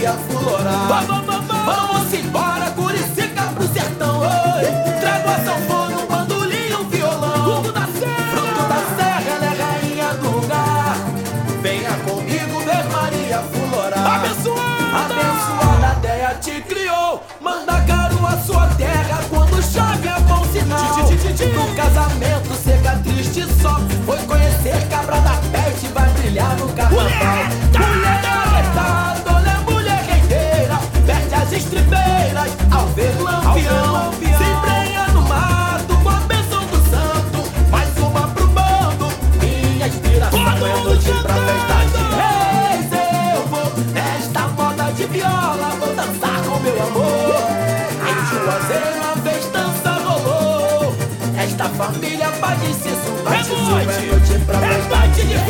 Maria florar. Vamos embora, Curicica pro sertão, oi. Trago a sanfona, um bandolim, um violão. Fruto da serra, ela é rainha do lugar. Venha comigo ver Maria florar. Abençoada Deia te criou. Manda caro a sua terra, quando chove é bom sinal. No casamento seca triste só. Foi conhecer Cabra da Peste, vai brilhar no carnaval. Mulher arretada, olha mulher guerreira, perde as estribeiras ao ver lampião. Se embrenha no mato com a bênção do santo. Mais uma pro bando, minha inspiração é noite pra festa de reis. Eu vou nesta moda de viola, vou dançar com meu amor. Em Juazeiro a festança rolou. Esta família pode se batizou, é noite pra festa de reis.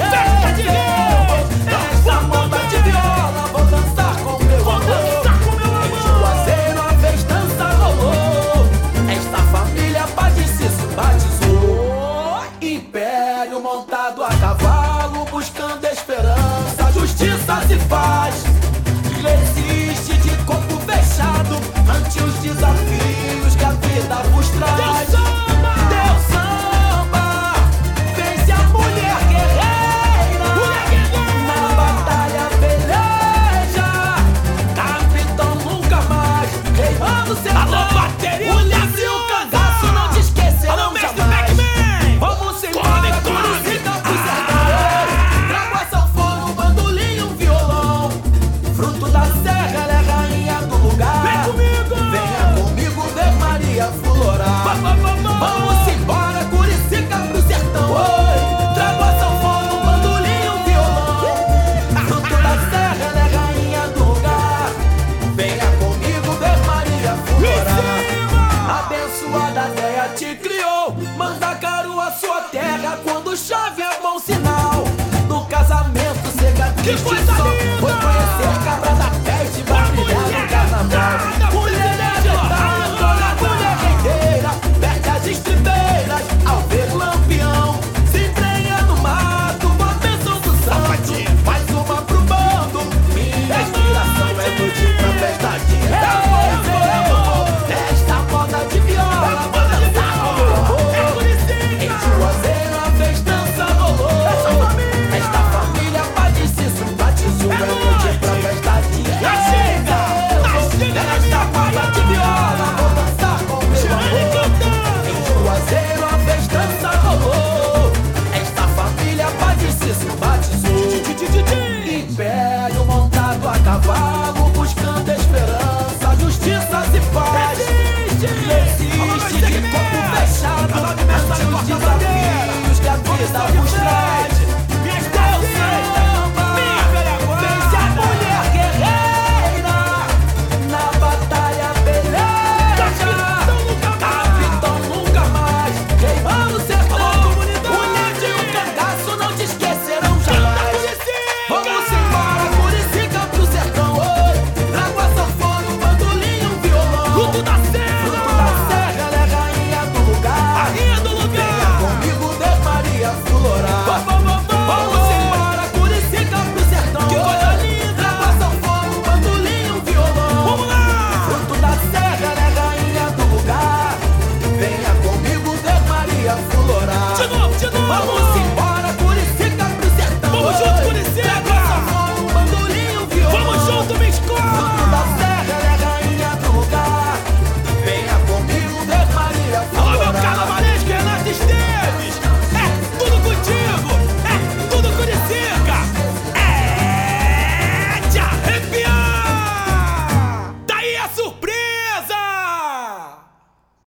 Nesta moda de viola, vou dançar com meu amor. Em Juazeiro a festança rolou. Esta família pode se batizou. Império montado a cavalo, buscando esperança, justiça se faz. Resiste de corpo fechado ante os desafios que a vida vos traz. Deus samba, vence a mulher guerreira. Na batalha peleja, capitão nunca mais. Queimando seu nome, o livro e o cangaço não te esquecerão jamais. Vamos embora, Curicica pro sertão. Trago a sanfona, um bandolim, um violão. Fruto da serra, ela é rainha do lugar. Venha comigo ver Maria florar. Vamos embora, Curicica pro sertão, oi. Trago a sanfona, um bandolim, um violão. Fruto da serra, ela é rainha do lugar. Venha comigo ver Maria florar. Abençoada Deia te criou. Manda caro a sua terra, quando chove é bom sinal. No casamento seca triste só. Foi conhecer Cabra da Peste, vai brilhar no carnaval. Mulher agitada, olha mulher guerreira, perde as estribeiras ao ver lampião. Se embrenha no mato com a bênção do santo. Mais uma pro bando, minha inspiração é noite pra festa de reis. Nesta moda de viola, vou dançar com meu amor. Em Juazeiro a festança rolou. Esta família pode se batizou, é noite pra festa de reis. Nesta moda de